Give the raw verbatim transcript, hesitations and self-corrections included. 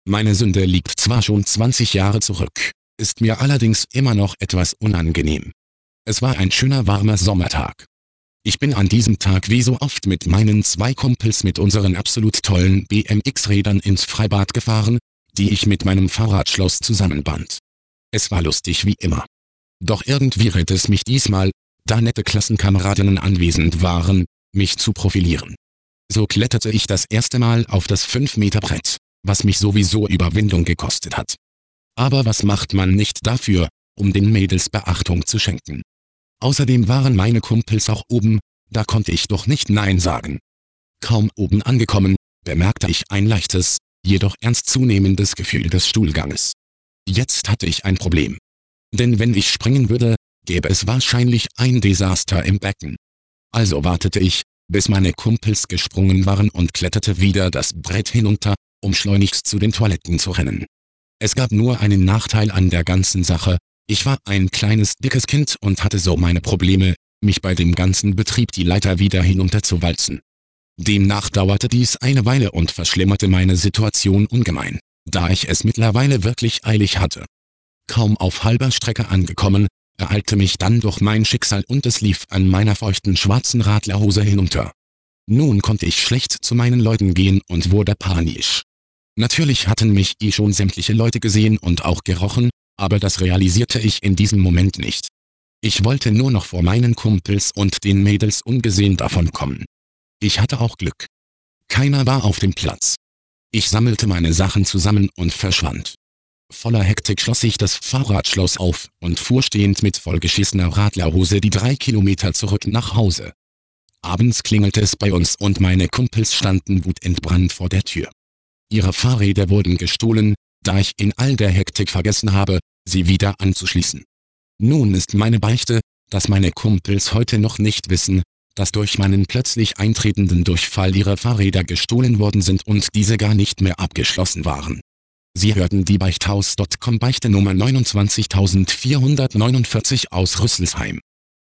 Meine Sünde liegt zwar schon zwanzig Jahre zurück, ist mir allerdings immer noch etwas unangenehm. Es war ein schöner warmer Sommertag. Ich bin an diesem Tag wie so oft mit meinen zwei Kumpels mit unseren absolut tollen B M X-Rädern ins Freibad gefahren, die ich mit meinem Fahrradschloss zusammenband. Es war lustig wie immer. Doch irgendwie ritt es mich diesmal, da nette Klassenkameradinnen anwesend waren, mich zu profilieren. So kletterte ich das erste Mal auf das fünf Meter Brett, was mich sowieso Überwindung gekostet hat. Aber was macht man nicht dafür, um den Mädels Beachtung zu schenken? Außerdem waren meine Kumpels auch oben, da konnte ich doch nicht Nein sagen. Kaum oben angekommen, bemerkte ich ein leichtes, jedoch ernstzunehmendes Gefühl des Stuhlganges. Jetzt hatte ich ein Problem. Denn wenn ich springen würde, gäbe es wahrscheinlich ein Desaster im Becken. Also wartete ich, bis meine Kumpels gesprungen waren und kletterte wieder das Brett hinunter, um schleunigst zu den Toiletten zu rennen. Es gab nur einen Nachteil an der ganzen Sache: Ich war ein kleines, dickes Kind und hatte so meine Probleme, mich bei dem ganzen Betrieb die Leiter wieder hinunterzuwalzen. Demnach dauerte dies eine Weile und verschlimmerte meine Situation ungemein, da ich es mittlerweile wirklich eilig hatte. Kaum auf halber Strecke angekommen, ereilte mich dann durch mein Schicksal und es lief an meiner feuchten schwarzen Radlerhose hinunter. Nun konnte ich schlecht zu meinen Leuten gehen und wurde panisch. Natürlich hatten mich eh schon sämtliche Leute gesehen und auch gerochen, aber das realisierte ich in diesem Moment nicht. Ich wollte nur noch vor meinen Kumpels und den Mädels ungesehen davonkommen. Ich hatte auch Glück. Keiner war auf dem Platz. Ich sammelte meine Sachen zusammen und verschwand. Voller Hektik schloss ich das Fahrradschloss auf und fuhr stehend mit vollgeschissener Radlerhose die drei Kilometer zurück nach Hause. Abends klingelte es bei uns und meine Kumpels standen wutentbrannt vor der Tür. Ihre Fahrräder wurden gestohlen, da ich in all der Hektik vergessen habe, sie wieder anzuschließen. Nun ist meine Beichte, dass meine Kumpels heute noch nicht wissen, dass durch meinen plötzlich eintretenden Durchfall ihre Fahrräder gestohlen worden sind und diese gar nicht mehr abgeschlossen waren. Sie hörten die Beichthaus Punkt com Beichte Nummer neunundzwanzigtausendvierhundertneunundvierzig aus Rüsselsheim.